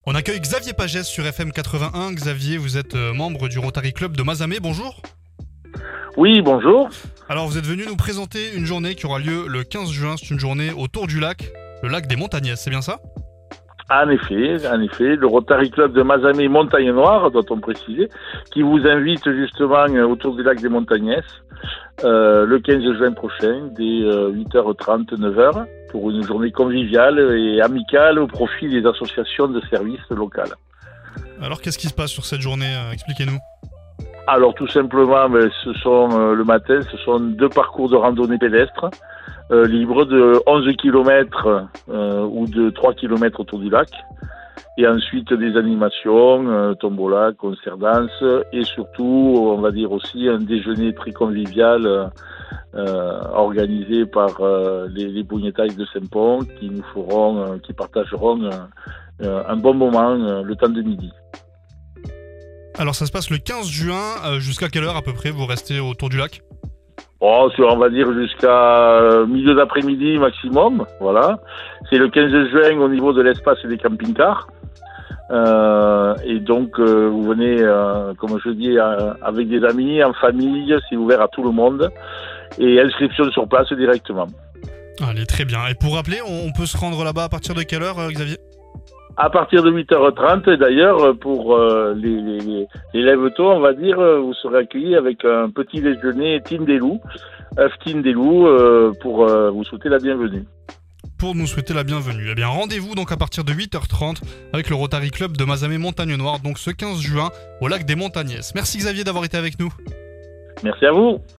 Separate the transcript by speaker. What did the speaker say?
Speaker 1: On accueille Xavier Pagès sur FM 81. Xavier, vous êtes membre du Rotary Club de Mazamet, bonjour.
Speaker 2: Oui, bonjour.
Speaker 1: Alors vous êtes venu nous présenter une journée qui aura lieu le 15 juin, c'est une journée autour du lac, le lac des Montagnaises, c'est bien ça?
Speaker 2: En effet, le Rotary Club de Mazamet Montagne Noire, doit-on préciser, qui vous invite justement autour du lac des Montagnaises le 15 juin prochain, dès 8h30, 9h, pour une journée conviviale et amicale au profit des associations de services locales.
Speaker 1: Alors qu'est-ce qui se passe sur cette journée? Expliquez-nous.
Speaker 2: Alors tout simplement, ce sont le matin, ce sont 2 parcours de randonnée pédestre libres de 11 km ou de 3 km autour du lac. Et ensuite des animations, tombola, concert danse et surtout, on va dire aussi, un déjeuner très convivial organisé par les Bougnettailles de Saint-Pont qui partageront un bon moment le temps de midi.
Speaker 1: Alors ça se passe le 15 juin, jusqu'à quelle heure à peu près vous restez autour du lac?
Speaker 2: On va dire jusqu'à milieu d'après-midi maximum, voilà. C'est le 15 juin au niveau de l'espace des camping-cars. Et donc vous venez, comme je dis, avec des amis, en famille, c'est ouvert à tout le monde. Et inscription sur place directement.
Speaker 1: Allez, très bien. Et pour rappeler, on peut se rendre là-bas à partir de quelle heure, Xavier?
Speaker 2: À partir de 8h30, et d'ailleurs, pour les lève-tôt, on va dire, vous serez accueillis avec un petit déjeuner Tindelou, œuf Tindelou, pour vous souhaiter la bienvenue.
Speaker 1: Pour nous souhaiter la bienvenue. Eh bien, rendez-vous donc à partir de 8h30 avec le Rotary Club de Mazamet Montagne Noire, donc ce 15 juin, au lac des Montagnaises. Merci Xavier d'avoir été avec nous.
Speaker 2: Merci à vous.